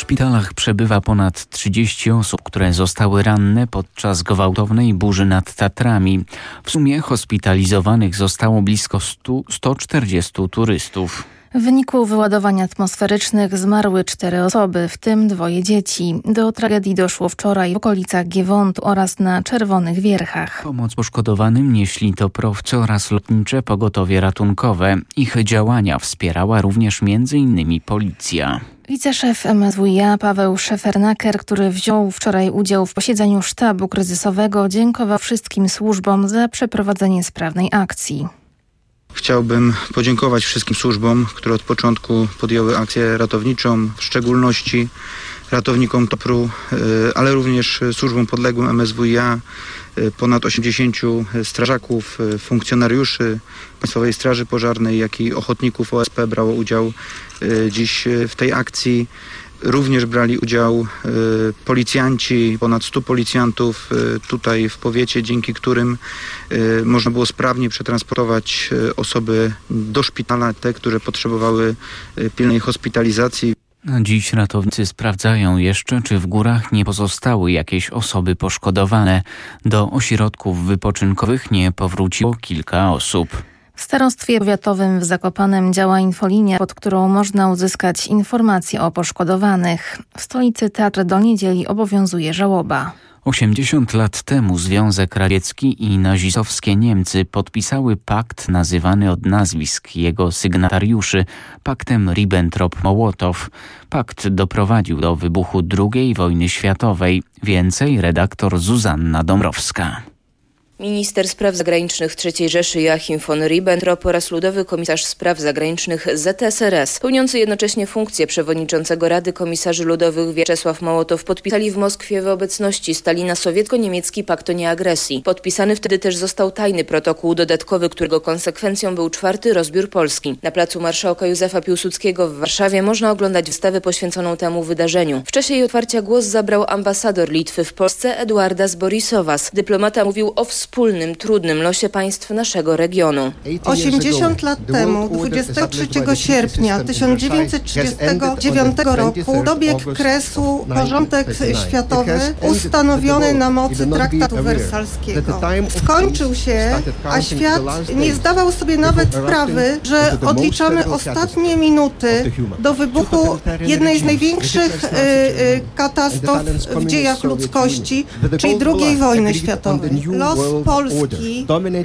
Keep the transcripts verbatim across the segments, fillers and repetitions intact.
szpitalach przebywa ponad trzydzieści osób, które zostały ranne podczas gwałtownej burzy nad Tatrami. W sumie hospitalizowanych zostało blisko sto czterdziestu turystów. W wyniku wyładowań atmosferycznych zmarły cztery osoby, w tym dwoje dzieci. Do tragedii doszło wczoraj w okolicach Giewontu oraz na Czerwonych Wierchach. Pomoc poszkodowanym nieśli toprowcy oraz lotnicze pogotowie ratunkowe. Ich działania wspierała również między innymi policja. Wiceszef M S W i A Paweł Szefernaker, który wziął wczoraj udział w posiedzeniu sztabu kryzysowego, dziękował wszystkim służbom za przeprowadzenie sprawnej akcji. Chciałbym podziękować wszystkim służbom, które od początku podjęły akcję ratowniczą, w szczególności ratownikom Topru, ale również służbom podległym M S W i A, ponad osiemdziesięciu strażaków, funkcjonariuszy Państwowej Straży Pożarnej, jak i ochotników O S P brało udział dziś w tej akcji. Również brali udział y, policjanci, ponad stu policjantów y, tutaj w powiecie, dzięki którym y, można było sprawnie przetransportować y, osoby do szpitala, te, które potrzebowały y, pilnej hospitalizacji. Dziś ratownicy sprawdzają jeszcze, czy w górach nie pozostały jakieś osoby poszkodowane. Do ośrodków wypoczynkowych nie powróciło kilka osób. W starostwie powiatowym w Zakopanem działa infolinia, pod którą można uzyskać informacje o poszkodowanych. W stolicy Tatr do niedzieli obowiązuje żałoba. osiemdziesiąt lat temu Związek Radziecki i nazistowskie Niemcy podpisały pakt nazywany od nazwisk jego sygnatariuszy paktem Ribbentrop-Mołotow. Pakt doprowadził do wybuchu drugiej wojny światowej. Więcej redaktor Zuzanna Dąbrowska. Minister Spraw Zagranicznych trzeciej Rzeszy Joachim von Ribbentrop oraz Ludowy Komisarz Spraw Zagranicznych Z S R S, pełniący jednocześnie funkcję przewodniczącego Rady Komisarzy Ludowych Wiaczesław Mołotow, podpisali w Moskwie w obecności Stalina sowiecko-niemiecki pakt o nieagresji. Podpisany wtedy też został tajny protokół dodatkowy, którego konsekwencją był czwarty rozbiór Polski. Na placu Marszałka Józefa Piłsudskiego w Warszawie można oglądać wystawę poświęconą temu wydarzeniu. W czasie jej otwarcia głos zabrał ambasador Litwy w Polsce Eduardas Borisowas. Dyplomata mówił o wspólnym, trudnym losie państw naszego regionu. osiemdziesiąt lat temu, dwudziestego trzeciego sierpnia tysiąc dziewięćset trzydziestego dziewiątego roku, dobiegł kresu porządek światowy ustanowiony na mocy traktatu wersalskiego. Skończył się, a świat nie zdawał sobie nawet sprawy, że odliczamy ostatnie minuty do wybuchu jednej z największych y, y, katastrof w dziejach ludzkości, czyli drugiej wojny światowej. Los Polski,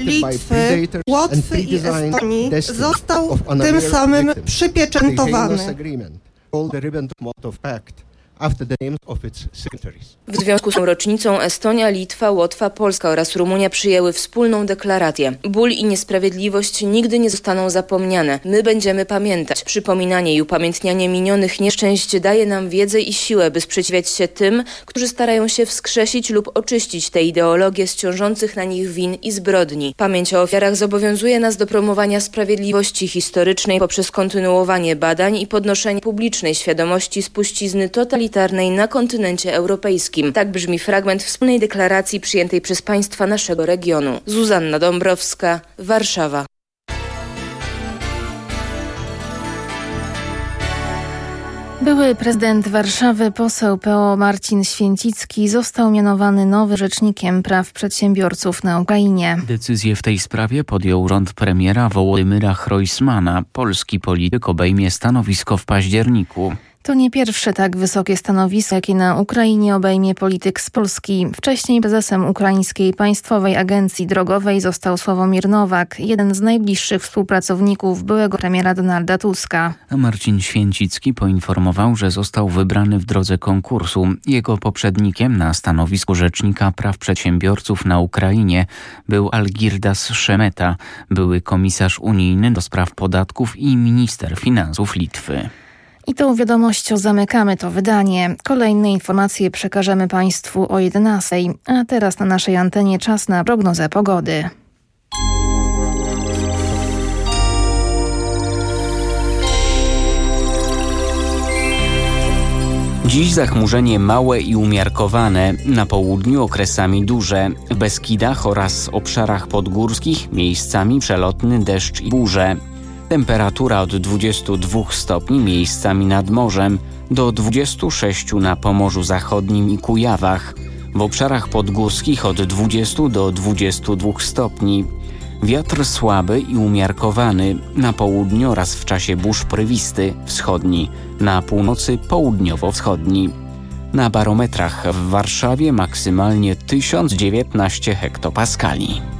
Litwy, Łotwy i Estonii został tym samym przypieczętowany. W związku z tą rocznicą Estonia, Litwa, Łotwa, Polska oraz Rumunia przyjęły wspólną deklarację. Ból i niesprawiedliwość nigdy nie zostaną zapomniane. My będziemy pamiętać. Przypominanie i upamiętnianie minionych nieszczęść daje nam wiedzę i siłę, by sprzeciwiać się tym, którzy starają się wskrzesić lub oczyścić tę ideologię z ciążących na nich win i zbrodni. Pamięć o ofiarach zobowiązuje nas do promowania sprawiedliwości historycznej poprzez kontynuowanie badań i podnoszenie publicznej świadomości spuścizny totalitarnej na kontynencie europejskim. Tak brzmi fragment wspólnej deklaracji przyjętej przez państwa naszego regionu. Zuzanna Dąbrowska, Warszawa. Były prezydent Warszawy, poseł P O Marcin Święcicki został mianowany nowym rzecznikiem praw przedsiębiorców na Ukrainie. Decyzję w tej sprawie podjął rząd premiera Wołodymyra Hrojsmana. Polski polityk obejmie stanowisko w październiku. To nie pierwsze tak wysokie stanowisko, jakie na Ukrainie obejmie polityk z Polski. Wcześniej prezesem Ukraińskiej Państwowej Agencji Drogowej został Sławomir Nowak, jeden z najbliższych współpracowników byłego premiera Donalda Tuska. A Marcin Święcicki poinformował, że został wybrany w drodze konkursu. Jego poprzednikiem na stanowisku rzecznika praw przedsiębiorców na Ukrainie był Algirdas Szemeta, były komisarz unijny do spraw podatków i minister finansów Litwy. I tą wiadomością zamykamy to wydanie. Kolejne informacje przekażemy Państwu o jedenastej, a teraz na naszej antenie czas na prognozę pogody. Dziś zachmurzenie małe i umiarkowane, na południu okresami duże, w Beskidach oraz obszarach podgórskich miejscami przelotny deszcz i burze. Temperatura od dwudziestu dwóch stopni miejscami nad morzem do dwudziestu sześciu na Pomorzu Zachodnim i Kujawach. W obszarach podgórskich od dwudziestu do dwudziestu dwóch stopni. Wiatr słaby i umiarkowany, na południu oraz w czasie burz prywisty, wschodni, na północy południowo-wschodni. Na barometrach w Warszawie maksymalnie tysiąc dziewiętnaście hektopaskali.